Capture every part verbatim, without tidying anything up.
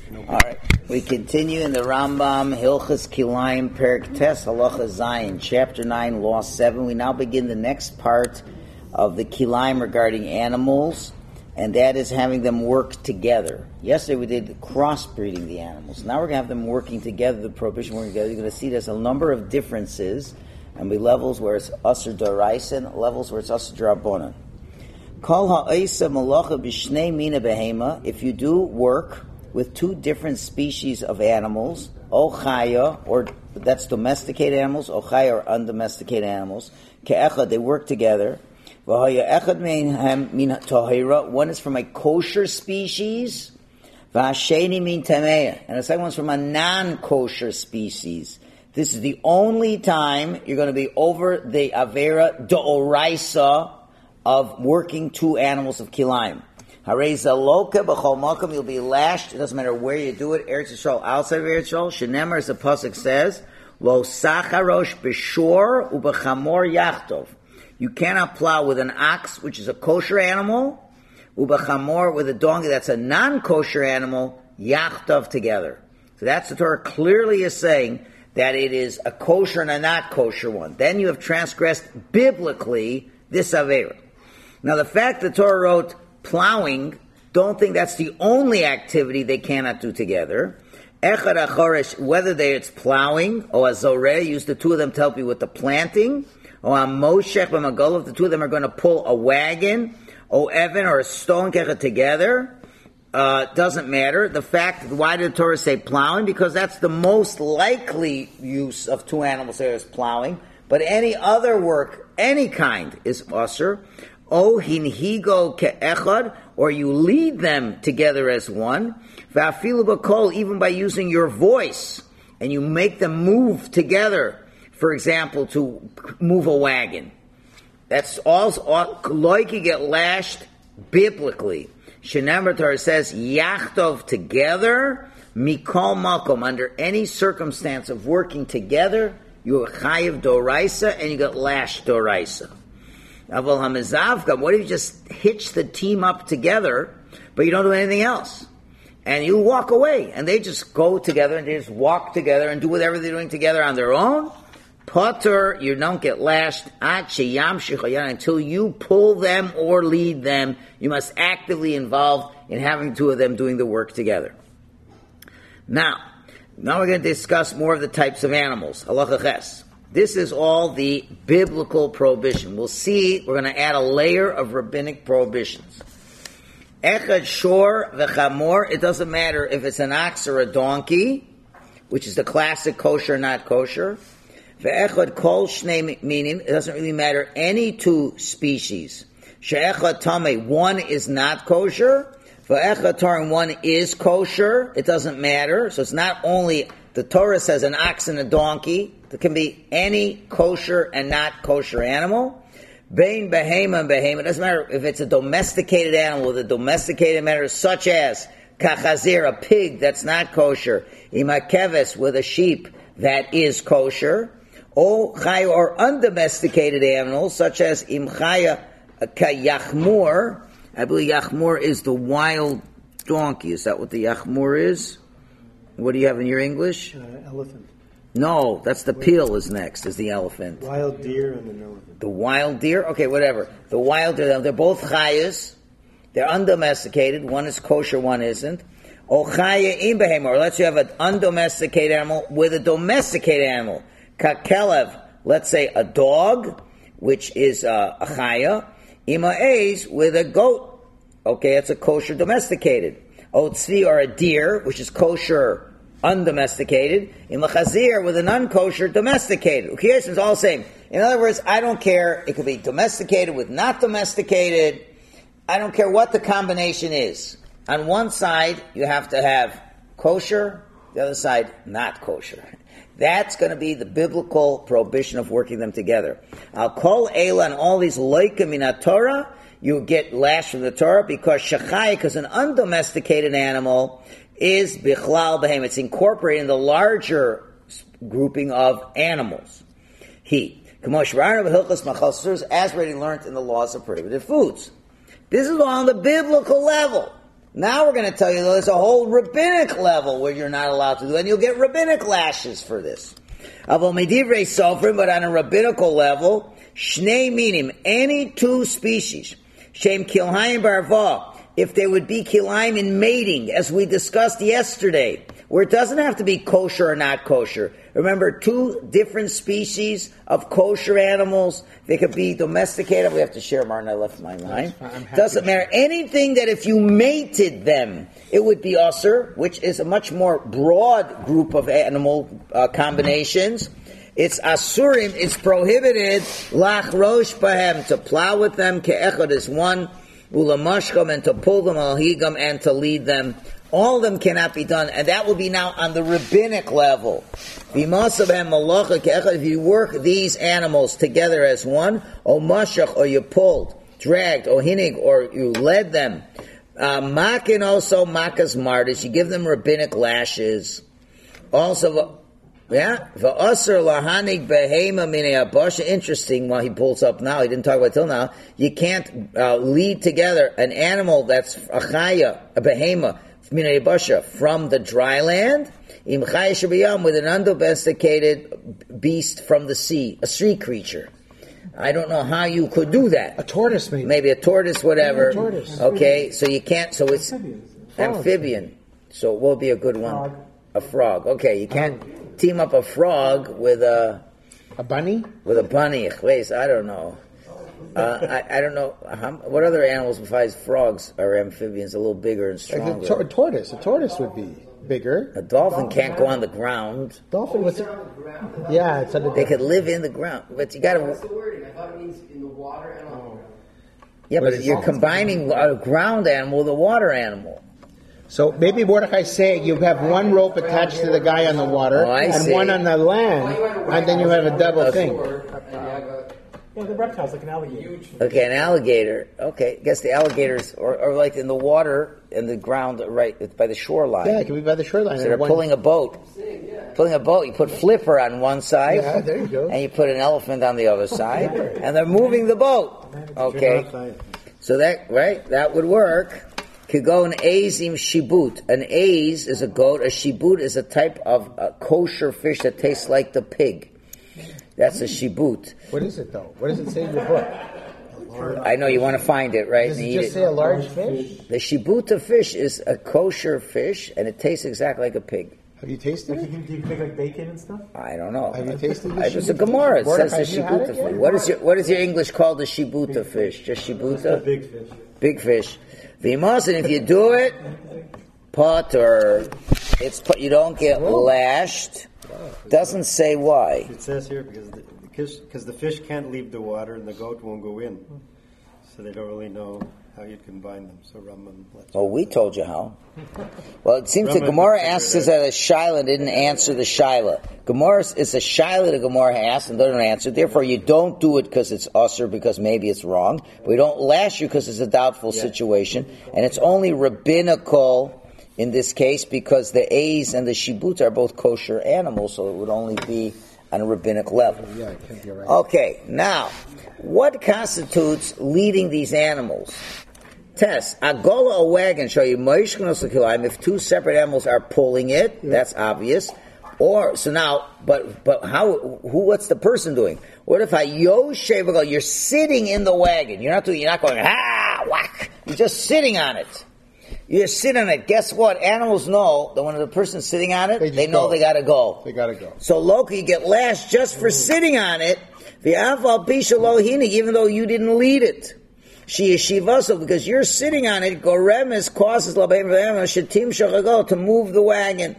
All right, we continue in the Rambam, Hilchas Kilayim, Perek Tes, Halacha Zayin, Chapter nine, Law seven. We now begin the next part of the Kilayim regarding animals, and that is having them work together. Yesterday we did crossbreeding the animals. Now we're going to have them working together, the prohibition working together. You're going to see there's a number of differences, and be levels where it's Asur D'Oraisa and levels where it's Asur D'Rabbanan. Kol ha'isa malacha b'shnei mina behema, if you do work with two different species of animals, o chaya, or that's domesticated animals, o chaya, or undomesticated animals, ke'echad, they work together. V'haya echad mehem min tahira, one is from a kosher species, v'hasheni min tameya, and the second one's from a non-kosher species. This is the only time you're going to be over the avera d'oraisa of working two animals of kilayim. Hareza loka b'chol makom, you'll be lashed. It doesn't matter where you do it. Eretz Yisrael, outside of Eretz Yisrael. Shenemar, as the pasuk says, lo sacharosh b'shor u'b'chamor yachtov. You cannot plow with an ox, which is a kosher animal, u'b'chamor, with a donkey that's a non-kosher animal, yachtov, together. So that's the Torah clearly is saying that it is a kosher and a not kosher one. Then you have transgressed biblically this avera. Now the fact that Torah wrote plowing, don't think that's the only activity they cannot do together. Echad achoresh, whether they it's plowing, or azoreh, use the two of them to help you with the planting, or amoshech b'magolov, the two of them are going to pull a wagon, or evan, or a stone kechad together. Uh, doesn't matter. The fact, why did the Torah say plowing? Because that's the most likely use of two animals there is plowing. But any other work, any kind, is usher. O hinhigo ke'echad, or you lead them together as one. Va'afilu b'kol, even by using your voice, and you make them move together. For example, to move a wagon. That's all. Like you get lashed biblically. Shenemar Torah says yachtov, together, mikol makom, under any circumstance of working together, you are chayiv d'oraisa and you get lashed d'oraisa. Aval hamizavka, what if you just hitch the team up together, but you don't do anything else? And you walk away, and they just go together, and they just walk together and do whatever they're doing together on their own? Potter, you don't get lashed, until you pull them or lead them. You must actively involve in having two of them doing the work together. Now, now we're going to discuss more of the types of animals. Halacha ches. This is all the biblical prohibition. We'll see, we're going to add a layer of rabbinic prohibitions. Echad shor v'chamor, it doesn't matter if it's an ox or a donkey, which is the classic kosher, not kosher. Ve'echad kol shnei minim, it doesn't really matter any two species. She'echad tameh, one is not kosher. Ve'echad tarim, one is kosher. It doesn't matter. So it's not only, the Torah says an ox and a donkey. There can be any kosher and not kosher animal. Bein behema and behema. It doesn't matter if it's a domesticated animal with a domesticated matter, such as kachazir, a pig that's not kosher. Imakeves, with a sheep that is kosher. O chaya, or undomesticated animals, such as imchaya kayachmur. I believe yachmur is the wild donkey. Is that what the yachmur is? What do you have in your English? Uh, elephant. No, that's the peel is next, is the elephant. Wild deer and an elephant. The wild deer? Okay, whatever. The wild deer, they're both chayas. They're undomesticated. One is kosher, one isn't. O chaya im behem, or let's say you have an undomesticated animal with a domesticated animal. Kakelev, let's say a dog, which is uh, a chaya. Ima eis, with a goat. Okay, it's a kosher domesticated. O tzvi, or a deer, which is kosher undomesticated. In chazir, with an unkosher domesticated. Okay, it's all the same. In other words, I don't care. It could be domesticated with not domesticated. I don't care what the combination is. On one side, you have to have kosher. The other side, not kosher. That's going to be the biblical prohibition of working them together. I'll call Eila and all these loikim in Torah. You get lashed from the Torah because shachai, because an undomesticated animal is bichlal behem. It's incorporated in the larger grouping of animals. He, as already learned in the laws of prohibited foods. This is on the biblical level. Now we're going to tell you though, there's a whole rabbinic level where you're not allowed to do it, and you'll get rabbinic lashes for this. Avol medivrei sofrim, but on a rabbinical level, shnei minim, any two species, shem kilhaim barva, if they would be kilaim in mating, as we discussed yesterday, where it doesn't have to be kosher or not kosher. Remember, two different species of kosher animals, they could be domesticated. We have to share, Martin, I left my line. Doesn't matter. Anything that if you mated them, it would be usher, which is a much more broad group of animal uh, combinations. It's asurim, it's prohibited, lach rosh bahem, to plow with them, ke'echad is one, ulamashkam, and to pull them, alhigam, and to lead them. All of them cannot be done, and that will be now on the rabbinic level. If you work these animals together as one, or mashach, or you pulled, dragged, or hinig, or you led them, uh, makin also makas martis, you give them rabbinic lashes. Also, yeah, v'asr lahanig behema minei abasha. Interesting. While he pulls up now, he didn't talk about it till now. You can't uh, lead together an animal that's a chaya, a behema minei abasha from the dry land, im chaya shabiyam, with an undomesticated beast from the sea, a sea creature. I don't know how you could do that. A tortoise, maybe. Maybe a tortoise, whatever. Yeah, a tortoise. Okay, so you can't. So it's Amphibians. amphibian. So what would be a good one? Frog. A frog. Okay, you can't team up a frog with a A bunny? with a bunny. Wait, I don't know. Uh, I, I don't know. How, what other animals besides frogs are amphibians? A little bigger and Like stronger. a, tor- a tortoise. A tortoise would be bigger. A dolphin can't go on the ground. Dolphin was. Yeah, it's under. They could live in the ground, but you got What's to. the wording? I thought it means in the water and on the ground. Yeah, What but is you're it? combining a ground animal with a water animal. So maybe Mordechai say you have one rope attached to the guy on the water Oh, I and see. one on the land, and then you have a double Okay. thing. Or, and you have a Yeah, the reptiles like an alligator. huge. Okay, an alligator. Okay, I guess the alligators are, are like in the water, in the ground, right by the shoreline. Yeah, it can be by the shoreline. So they're and one- pulling a boat. Pulling a boat, you put Flipper on one side, Yeah, there you go. and you put an elephant on the other side, and they're moving the boat. Okay, so that right, that would work. Could go an azim shibut. An az is a goat. A shibut is a type of uh, kosher fish that tastes like the pig. That's a shibut. What is it though? What does it say in your book? I know you want to find it, right? Does and it eat just it. say a large fish? The shibuta fish is a kosher fish, and it tastes exactly like a pig. Have you tasted Like you it? can, do you make like bacon and stuff? I don't know. Have you tasted I the just a shibuta Gemara. It fish? says the Mordecai, have you had shibuta it yet? fish. What is your What is your English called the shibuta fish? Just shibuta, Big fish. big fish. Vimas, and if you do it, pot or it's pot, you don't get lashed. Doesn't say why. It says here because the, because, because the fish can't leave the water and the goat won't go in, so they don't really know how you'd combine them. So Rambam lets. Oh, we told you how. Well, it seems the Rambam Gemara figured asks it us that a Shaila didn't answer the Shaila. Gemara is a Shaila the Gemara asked and doesn't answer. Therefore, you don't do it because it's usher, because maybe it's wrong. We don't lash you because it's a doubtful Yeah. situation, and it's only rabbinical in this case because the A's and the Shibut are both kosher animals, so it would only be on a rabbinic level. Yeah, I think you're right. Okay, now, what constitutes leading these animals? Test. Agola, a wagon, show you if two separate animals are pulling it, that's obvious. Or, so now, but but how, who, what's the person doing? What if I yoshev, you're sitting in the wagon, you're not doing, you're not going, ah, whack, you're just sitting on it. You just sit on it. Guess what? Animals know that when the person's sitting on it, They they, just know go. they gotta go. They gotta go. So local, you get lashed just for sitting on it. The aval pisha lohini, even though you didn't lead it. She is shivaso, because you're sitting on it. Goremes causes labeim v'em shetim shachago, to move the wagon.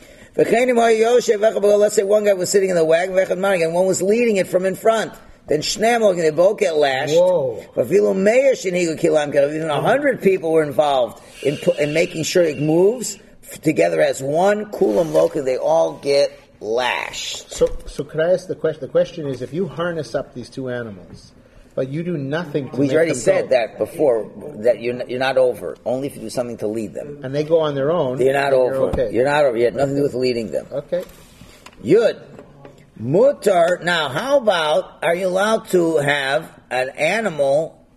Let's say one guy was sitting in the wagon, and one was leading it from in front. Then Shnei, they both get lashed. Whoa. Even a hundred people were involved in, pu- in making sure it moves together as one kulam loka. They all get lashed. So, so could I ask the question? The question is, if you harness up these two animals, but you do nothing to We make already them said go, that before, that you're not, you're not over. Only if you do something to lead them. and they go on their own, You're not then over. You're okay. You're not over. You had nothing to do with leading them. Okay. Yud. Mutar. Now, how about, are you allowed to have an animal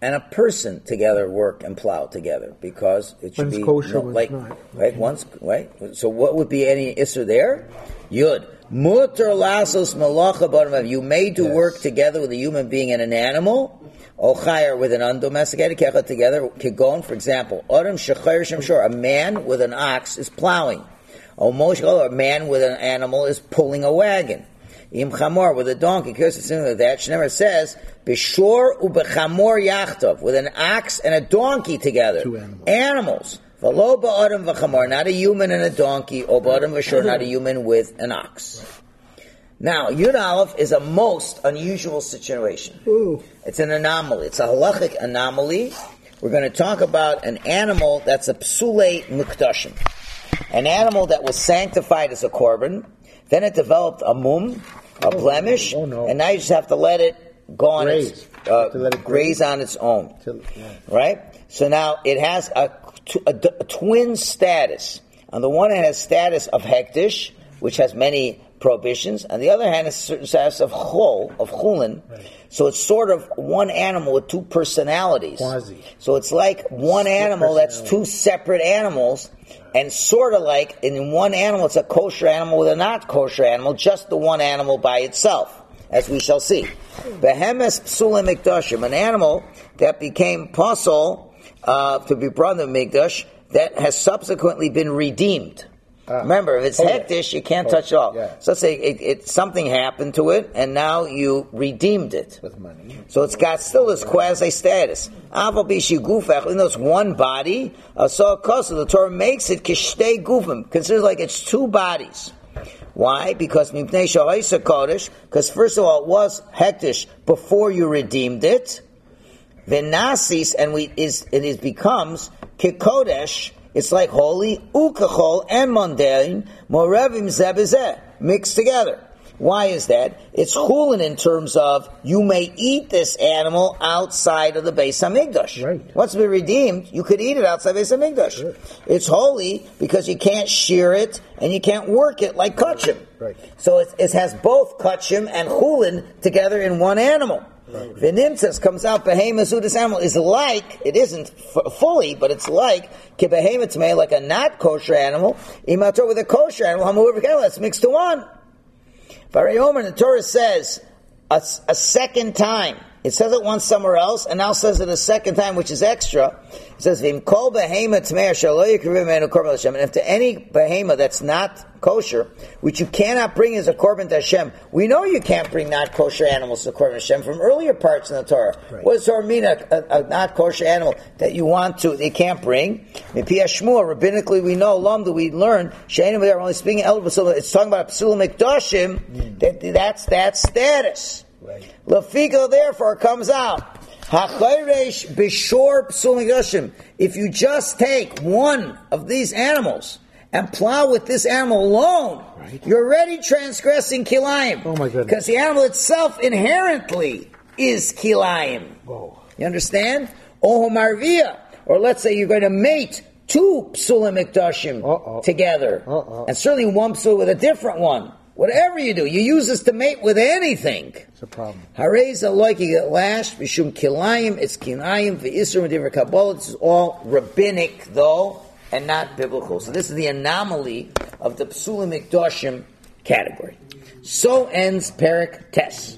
and a person together work and plow together because it should One's be kosher, no, one's like not. right. Once right. So what would be any isser there? Yud muter lasos malacha b'adam. You may do Yes. work together with a human being and an animal. Ochayr with an undomesticated kechet together. Kigon, for example, adam shechayr shem shor. A man with an ox is plowing. O moshel, a man with an animal is pulling a wagon. Im chamor with a donkey. Because it's similar to that. Shneimar says b'shor ubechamor yachtov, with an ox and a donkey together. Two animals. Animals. V'lo ba'adam v'chamor, not a human and a donkey. O ba'adam v'shor, not a human with an ox. Now, Yud Aleph is a most unusual situation. Ooh. It's an anomaly. It's a halachic anomaly. We're going to talk about an animal that's a psulei mikdashim. An animal that was sanctified as a korban. Then it developed a mum, a blemish, oh no. and now you just have to let it go on Graze. its, You uh, have to let it graze graze. on its own. Till- yeah. Right? So now it has a, a, a twin status. On the one hand, it has status of hektish, which has many prohibitions. On the other hand, it's a certain status of chol, of chulin. Right. So it's sort of one animal with two personalities. Quasi. So it's like one Split animal that's personality. two separate animals, and sort of like in one animal it's a kosher animal with a not kosher animal, just the one animal by itself, as we shall see. Behemes psulim mikdashim, an animal that became pasul uh, to be brought to mikdash that has subsequently been redeemed. Ah. Remember, if it's Oh, yeah. hektish, you can't Oh, touch it all. yeah. So let's say it, it, something happened to it, and now you redeemed it. With money. So it's got still this quasi status. Aval bishi gufach, even though it's one body, uh, so kosa, the Torah makes it kishtei gufim, considers like it's two bodies. Why? Because mipnei sha'isa kodesh, because first of all it was hektish before you redeemed it. Venasis, and we is it is becomes kikodesh. It's like holy, ukachol, and mundane, morevim zebezeh, mixed together. Why is that? It's chulin in terms of you may eat this animal outside of the Beis Hamikdash. Right. Once it's been redeemed, you could eat it outside Beis Hamikdash. Sure. It's holy because you can't shear it and you can't work it like kachim. Right. So it, it has both kachim and chulin together in one animal. The nimtzas comes out, behemoth, this animal is like, it isn't f- fully, but it's like, ki behemoth may, like a not kosher animal, imator with a kosher animal, hamu let's mix to one. Varayomer, the Torah says, a, a second time, it says it once somewhere else, and now says it a second time, which is extra. It says, V'im kol behemoth tmei asher lo yikriv mimenu korban Hashem. And if to any behemoth that's not kosher, which you cannot bring as a korban to Hashem, we know you can't bring not kosher animals to korban to Hashem from earlier parts in the Torah. Right. What does Torah mean, a, a, a not kosher animal that you want to, they can't bring? Mipi Shmuel, rabbinically we know, Lam, that we learn, She'enim are only speaking, it's talking about Psulim Mikdashim, Mm. that, that's that status. Right. Lafiko therefore comes out. Hachayresh b'shor psul mikdashim. If you just take one of these animals and plow with this animal alone, Right. you're already transgressing kilayim. Oh my goodness. Because the animal itself inherently is kilayim. Whoa. You understand? Oho marvia. Or let's say you're going to mate two psulim mikdashim Uh-oh. together. Uh-oh. And certainly one psul with a different one. Whatever you do, you use this to mate with anything. It's a problem. Hareza like you get lashed, Mishum Kilayim, it's Kinayim, the Isra Medivar Kabbalah. This is all rabbinic, though, and not biblical. So this is the anomaly of the Psulim Mikdashim category. So ends Perek Tes.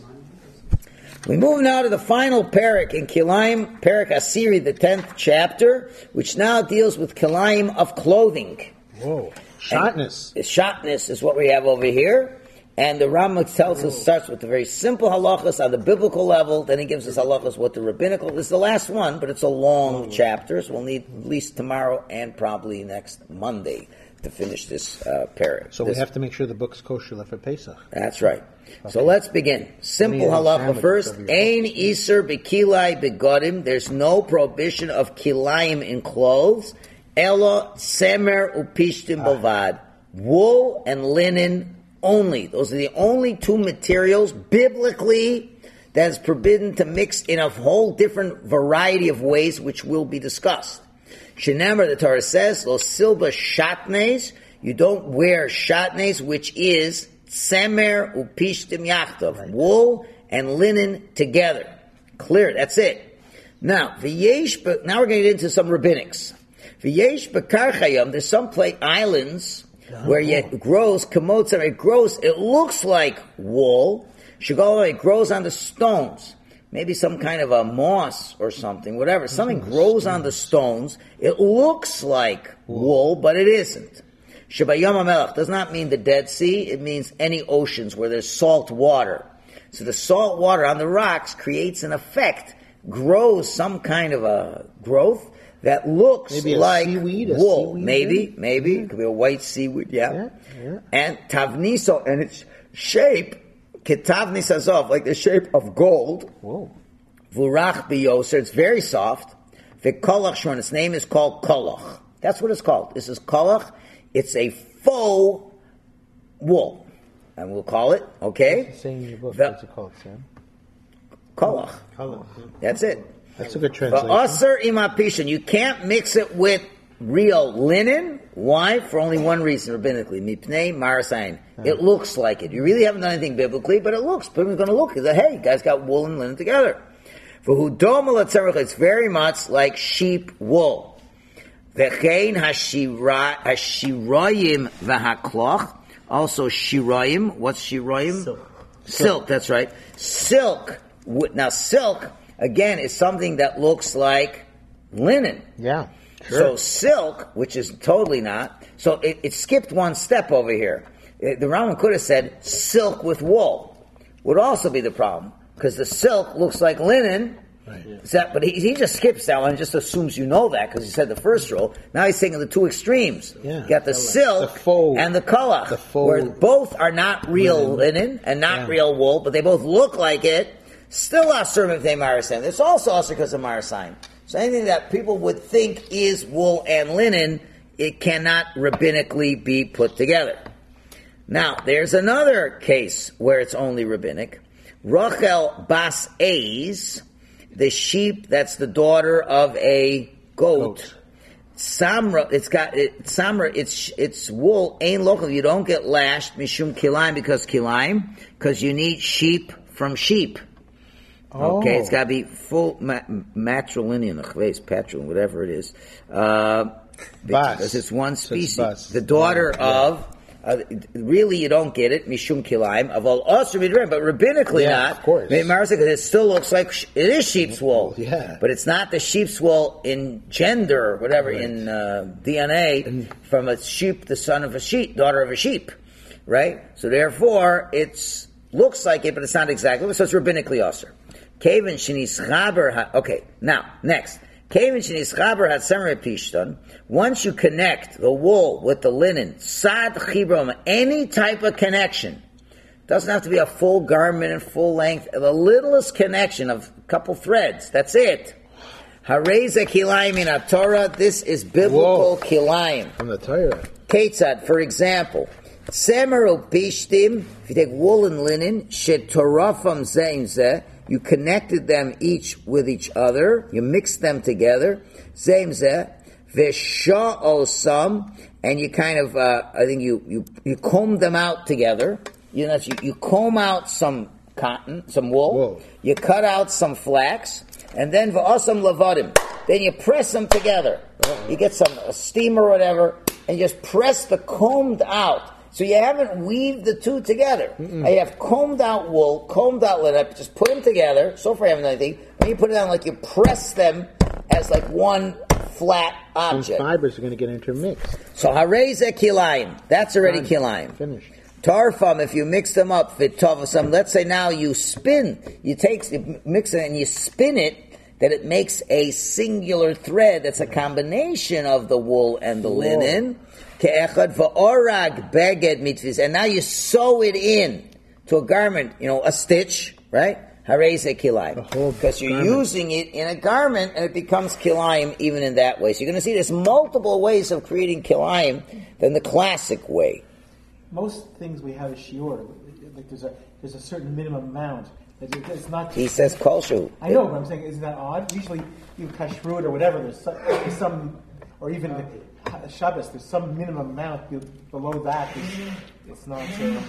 We move now to the final Perek in Kilayim, Perek Asiri, the tenth chapter, which now deals with Kilayim of clothing. Whoa. Shotness. And shotness is what we have over here. And the Rambam tells us, starts with the very simple halachas on the biblical level, then he gives us halachas what the rabbinical. This is the last one, but it's a long chapter, so we'll need at least tomorrow and probably next Monday to finish this uh, parak. So this, we have to make sure the book's kosher left for Pesach. That's right. So let's begin. Simple Any of the halacha sandwiches first. over your Ein iser bekilai begodim. There's no prohibition of kilayim in clothes. Elo semer upishtim bovad. Wool and linen only. Those are the only two materials biblically that is forbidden to mix in a whole different variety of ways, which will be discussed. Shenemar, the Torah says, lo silba shatnes. You don't wear shatnes, which is semer upishtim yachtov, wool and linen together. Clear. That's it. Now, v'yesh, but now we're going to get into some rabbinics. V'yesh b'karchayim, there's some plate islands where it grows, kamotzar, it grows, it looks like wool. Shagol, it grows on the stones. Maybe some kind of a moss or something, whatever. Something grows on the stones. It looks like wool, but it isn't. Shabayam HaMelech does not mean the Dead Sea. It means any oceans where there's salt water. So the salt water on the rocks creates an effect, grows some kind of a growth that looks maybe like seaweed, wool. seaweed maybe, thing? maybe. Yeah. It could be a white seaweed, yeah. Yeah, yeah. And tavniso, and its shape, ketavnis azov, like the shape of gold. Whoa. Vurach biyoser, it's very soft. V'kolach shon, its name is called kolach. That's what it's called. This is kolach. It's a faux wool. And we'll call it, okay? It's saying in your book. The- What's it called, Sam? Kolach. Color. That's it. That's a good But translation. aser imapishan, you can't mix it with real linen. Why? For only one reason, rabbinically. Mipnei marasayin. It looks like it. You really haven't done anything biblically, but it looks. People's going to look. They say, hey, you guys got wool and linen together. For hudom alatzarech, it's very much like sheep wool. V'chein hashira- hashirayim v'hakloch. Also shirayim. What's shirayim? Silk. Silk, that's right. Silk. Now, silk, again, is something that looks like linen. Yeah. So silk, which is totally not, so it, it skipped one step over here. It- the Rambam could have said silk with wool. Would also be the problem, because the silk looks like linen. Right. Is that, but he, he just skips that one and just assumes you know that, because he said the first row. Now he's taking the two extremes. Yeah. You got the silk The faux- and the kolach, the faux where both are not real linen, linen. and not Yeah. real wool, but they both look like it. Still asur mipnei marasayin. It's also asur because of marasayin. So anything that people would think is wool and linen, it cannot rabbinically be put together. Now, there's another case where it's only rabbinic. Rachel bas Eiz, the sheep that's the daughter of a goat. Goat. Samra, it's got it, Samra. It's it's wool ain't local. You don't get lashed mishum kilaim because kilaim because you need sheep from sheep. Okay, Oh. it's got to be full ma- matrilineal, patrilineal, whatever it is. Uh, Bas. because it's one So it's species. bas. The daughter Yeah. of, uh, really you don't get it, mishum kilaim, of all usher midrim, but rabbinically Yeah, not. of course. Because it still looks like sh- it is sheep's wool. Yeah. But it's not the sheep's wool in gender, or whatever, Right. in uh, D N A, from a sheep, the son of a sheep, daughter of a sheep. Right? So therefore, it's looks like it, but it's not exactly, so it's rabbinically usher. Kevin shenischaber ha- okay, now, next. Kevin shenischaber hatzemer pishton. Once you connect the wool with the linen, sad chibrom, any type of connection, doesn't have to be a full garment and full length, the littlest connection of a couple threads, that's it. Hareza kilayim in Torah, this is biblical Whoa. kilayim. From the Torah. Ketzad, for example, Semer upishtim, if you take wool and linen, shetorafam zeimzeh, you connected them each with each other, you mixed them together, zeimzeh, v'sha'osam, and you kind of, uh, I think you, you, you comb them out together, you know, you, you comb out some cotton, some wool, Wool. you cut out some flax, and then v'osam lavadim, then you press them together. You get some a steamer or whatever, and you just press the combed out. So you haven't weaved the two together. Mm-mm. You have combed out wool, combed out linen, just put them together. So far you haven't done anything. When you put it down, like you press them as like one flat Those object. fibers are going to get intermixed. So hareze kilayim. That's already Done. kilayim. Finished. Tarfam, if you mix them up, vitavasam, let's say now you spin, you take, you mix it and you spin it, that it makes a singular thread that's a combination of the wool and the linen. Ke'echad va'orag beged mitvis, and now you sew it in to a garment, you know, a stitch, right? Hareze kilayim. whole Because you're garment. using it in a garment and it becomes kilayim even in that way. So you're going to see there's multiple ways of creating kilayim than the classic way. Most things we have is shiur. Like there's a there's a certain minimum amount. It- it- It's not. He says kolshu. I know, but I'm saying, isn't that odd? Usually, you kashrut or whatever. There's some, there's some or even the Shabbos. There's some minimum amount. You, below that, it's, it's not. Uh,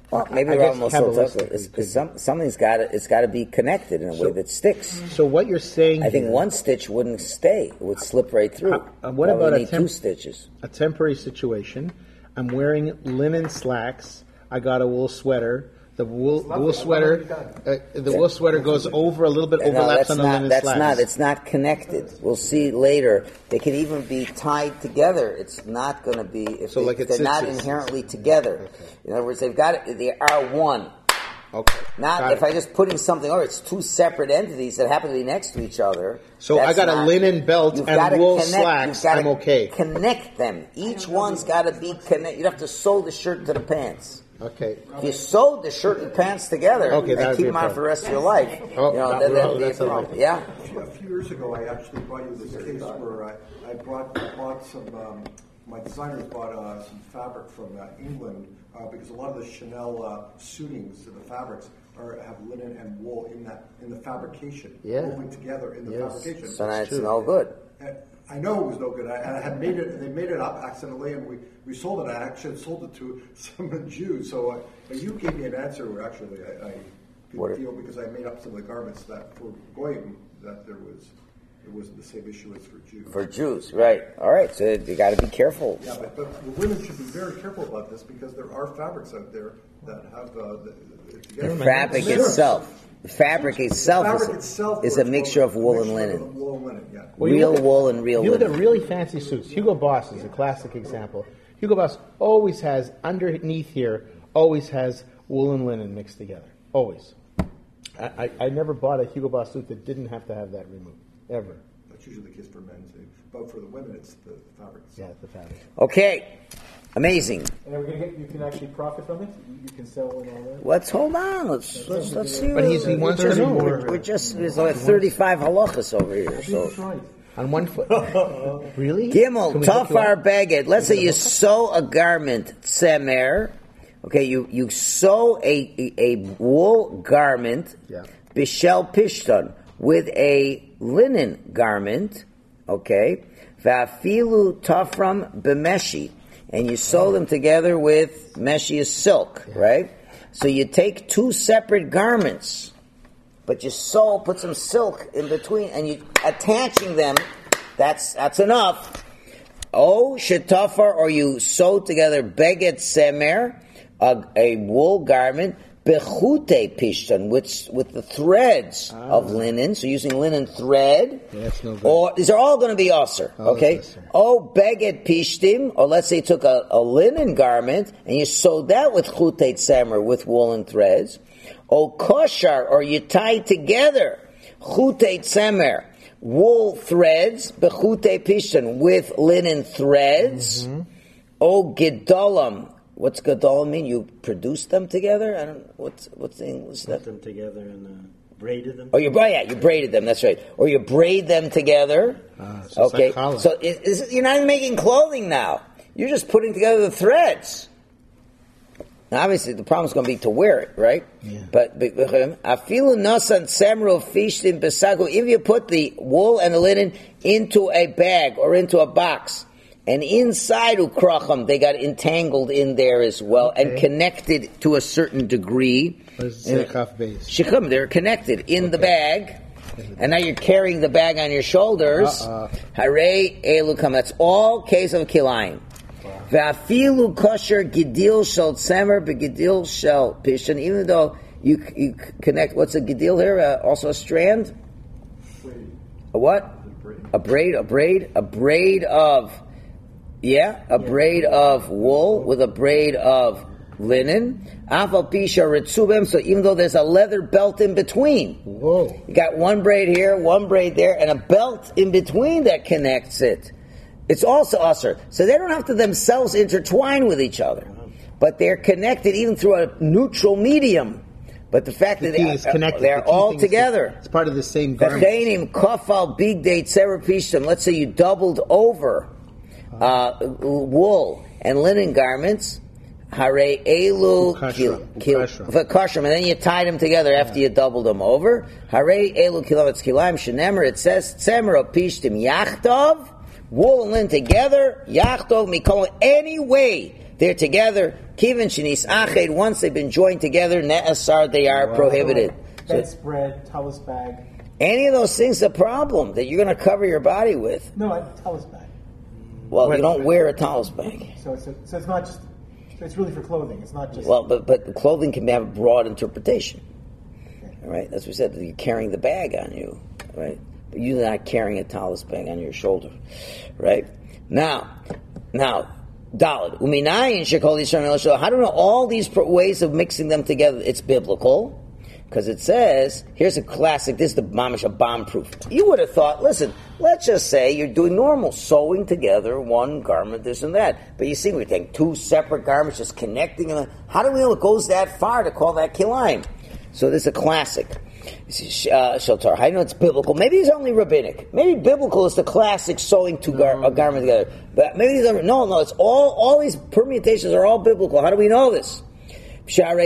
Well, maybe I the guess Rambam also talks Kabbalistically about it's, could it's some, something's got to it's got to be connected in a way that sticks. So what you're saying I think here, one stitch wouldn't stay; it would slip right through. Uh, uh, what Probably about a need temp- two stitches? a temporary situation, I'm wearing linen slacks, I got a wool sweater, the wool, the wool sweater, uh, the wool sweater goes over a little bit, No, overlaps that's on the not. linen That's slacks. not. It's not connected. We'll see later. They can even be tied together. It's not going to be if, So they, like if it's- they're not it's- inherently together. In other words, they've got it. They are one. Okay. Not Got if it. I just putting something, or it's two separate entities that happen to be next to each other. So I that's got a not- linen belt you've and gotta wool connect- slacks, you've gotta I'm okay. Connect them. Each one's got to be connected. You'd have to sew the shirt to the pants. Okay. If you sewed the shirt and pants together Okay, that and would keep be a them on problem. for the rest of your life, Oh, you know, that- then that oh, would be a that's a problem. problem. Yeah. A few years ago, I actually brought you this case where I, I brought bought some. Um, my designers bought uh, some fabric from uh, England uh, because a lot of the Chanel uh, suitings, the fabrics, are have linen and wool in that in the fabrication, Yeah. woven together in the Yes. fabrication. So now it's no good. And I know it was no good. I, I had made it. They made it up accidentally, and we, we sold it. I actually had sold it to some Jews. So, uh, but you gave me an answer where actually I, I could What- feel because I made up some of the garments that for goyim that there was it wasn't the same issue as for Jews. For Jews, right. All right, so you got to be careful. Yeah, but, but the women should be very careful about this because there are fabrics out there that have uh, the, The fabric Linen. itself, the fabric itself, fabric is, itself is a was mixture of wool and mixture linen. of wool and linen, yeah. Well, you Real look at- wool and real You look linen. at really fancy suits. Hugo Boss is a classic example. Hugo Boss always has, underneath here, always has wool and linen mixed together. Always. I, I, I never bought a Hugo Boss suit that didn't have to have that removed. Ever. That's usually the case for men too. But for the women, it's the fabric Yeah, itself. the fabric. Okay, amazing. And we're gonna get, you can actually profit from it. You, you can sell and all that. Let's hold on. Let's let's, let's see. But he's- he wants to know. We're, we're just there's like thirty-five halachas over here. So That's right. On one foot. Really? Gimel Can we hook you tafar up? beged. Let's say you sew a garment tzemer. Okay, you you sew a a, a wool garment. Yeah. Bishel pishton with a linen garment. Okay, vafilu tafram b'meshi, and you sew them together with meshi is silk, right? So you take two separate garments, but you sew, put some silk in between, and you attaching them. That's that's enough. Oh, shetafar, or you sew together beged semer, a, a wool garment, bechute pishtan, with with the threads Ah. of linen. So using linen thread. Yeah, that's no good. Or these are all going to be usher. Oh, Okay. that's usher. Oh, beged pishtim, or let's say you took a, a linen garment and you sewed that with chute tzemer, with woolen threads. O koshar, or you tie together chute tzemer, wool threads, bechute pishtan, with linen threads. Mm-hmm. O gedolam, what's gedolam mean? You produce them together? I don't. What's what's the English? Put That? them together and uh, braided them. Oh, you yeah, you braided them. That's right. Or you braid them together. Ah, so it's okay, like challah. so it, it's, you're not even making clothing now. You're just putting together the threads. Now, obviously, the problem is going to be to wear it, right? Yeah. But afilu nasan semru fishtim besagu. If you put the wool and the linen into a bag or into a box, and inside ukracham they got entangled in there as well and Okay. connected to a certain degree. What does it say, chaf base? Shechum, they're connected in the bag, and now you're carrying the bag on your shoulders. Uh-uh. Hare elukam. That's all case of kilayim. Va'afilu kosher gidil shel tzemer begidil shel pishon. Even though you you connect, what's a gidil here? Uh, also a strand. A what? A braid. A braid. A braid of. Yeah, a braid of wool with a braid of linen. Afal pisha ritzubim. So even though there's a leather belt in between, Whoa. you got one braid here, one braid there, and a belt in between that connects it. It's also usher. So they don't have to themselves intertwine with each other, but they're connected even through a neutral medium. But the fact The that key they, is connected. they're The key all thing is together. It's part of the same garment. V'cheinim kafal big date serapishtim. Let's say you doubled over uh, wool and linen garments. Hare elu Ukashra. kil Ukashra. v'kashram, and then you tied them together after you doubled them over. Hare elu kilometz kilayim shenemer. It says tzemer pishtim yachtov, wool and linen together. Yachtov mikol. Any way They're together. Kivin Shanis Ached, once they've been joined together, Ne'asar, they are prohibited. So, bedspread, talus bag. any of those things a problem that you're going to cover your body with. No, a talus bag. Well, you don't wear a talus bag. So it's a, so it's not just. So it's really for clothing. It's not just. Well, but but clothing can have a broad interpretation. All right, that's what we said. You're carrying the bag on you, right? But you're not carrying a talus bag on your shoulder, right? Now, now, Daled Uminayin Shekol Yisrael. How do we know all these ways of mixing them together? It's biblical. Because it says, here's a classic, this is the mamish, a bomb proof. You would have thought, listen, let's just say you're doing normal, sewing together one garment, this and that. But you see, we take two separate garments, just connecting them. How do we know it goes that far to call that kilayim? So this is a classic. Sheltar, I know it's biblical. Maybe it's only rabbinic. Maybe biblical is the classic sewing two gar- a garment together. But maybe these are, no, no, it's all, all these permutations are all biblical. How do we know this? Because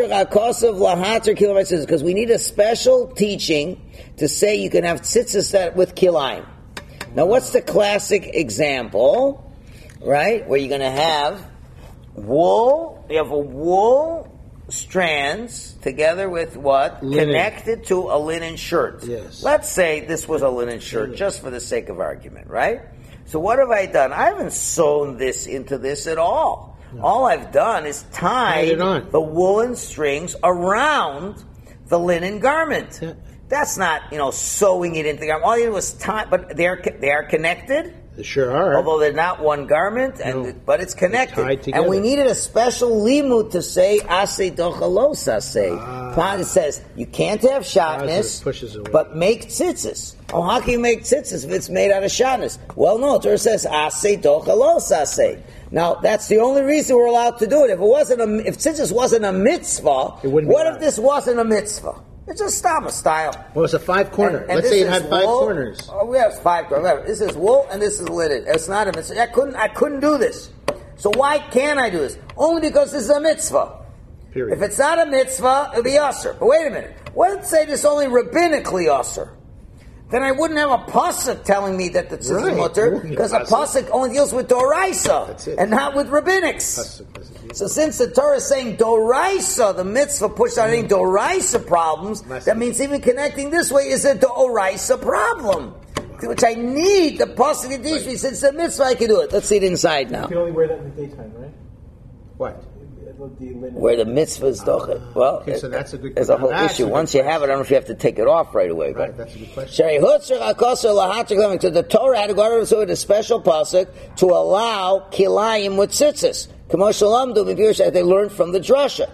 we need a special teaching to say you can have tzitzis that with kilayim. Now, what's the classic example, right? Where you're going to have wool, you have a wool strands together with what? Linen. Connected to a linen shirt. Yes. Let's say this was a linen shirt, just for the sake of argument, right? So what have I done? I haven't sewn this into this at all. No. All I've done is tied the woolen strings around the linen garment. Yeah. That's not, you know, sewing it into the garment. All you did was tie, but they are they are connected. They sure are. Although they're not one garment, and no. but it's connected. And we needed a special limud to say ase dochalos ase. Ah. It says you can't have shatnez, but make tzitzis. Oh, how can you make tzitzis if it's made out of shatnez? Well, no, Torah says ase dochalos ase. Now, that's the only reason we're allowed to do it. If it wasn't a, if tzitzis wasn't a mitzvah, what if this wasn't a mitzvah? It's just stama style. Well, it's a five corner. And, and Let's say it had five wool. corners. Oh, we have five corners. This is wool and this is linen. It's not a mitzvah. I couldn't, I couldn't do this. So why can't I do this? Only because this is a mitzvah. Period. If it's not a mitzvah, it'll be usher. But wait a minute. Let's say this only rabbinically usher. Then I wouldn't have a pasuk telling me that the tzitzis right. mutter, because a pasuk only deals with doraisa and not with rabbinics. Pasuk, so since the Torah is saying doraisa, the mitzvah pushed out any doraisa problems, that means even connecting this way is a doraisa problem, which I need the pasuk to teach me. Since the mitzvah, I can do it. Let's see it inside now. You can only wear that in the daytime, right? What? Where the mitzvah is doche. Ah, well, okay, so that's a good There's a whole that's issue. A Once you question. have it, I don't know if you have to take it off right away. Right, but. that's a good question. So the Torah had to go out of with a special pasuk to allow kilayim with tzitzis. They learned from the drasha.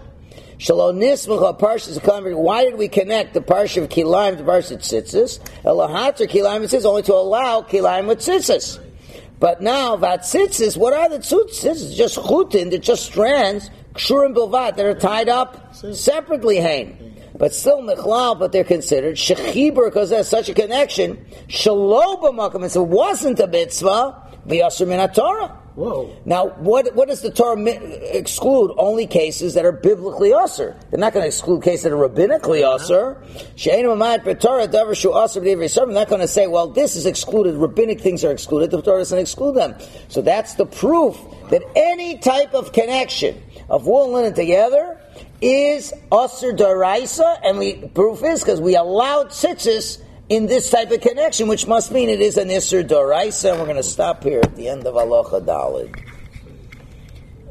Why did we connect the parsha of kilayim to the parsha of tzitzis? Elahater kilayim tzitzis only to allow kilayim with tzitzis. But now, vatzitzis, what are the tzitzis? Just chutin, they're just strands, kshurim bilvat, that are tied up separately, hain. But still mechlal, but they're considered shechibur, because there's such a connection. Shalo b'makom, if it wasn't a mitzvah, v'yasur min haTorah. Whoa. Now, what what does the Torah mi- exclude? Only cases that are biblically usher. They're not going to exclude cases that are rabbinically usher. She'einu ma'at b'Torah davar shu usher b'divrei yisrael. I'm not going to say, well, this is excluded. Rabbinic things are excluded. The Torah doesn't exclude them. So that's the proof that any type of connection of wool and linen together is usher daraisa, and we proof is because we allowed tzitzis in this type of connection, which must mean it is an Isser Doraisa, and we're going to stop here at the end of Halacha Daled.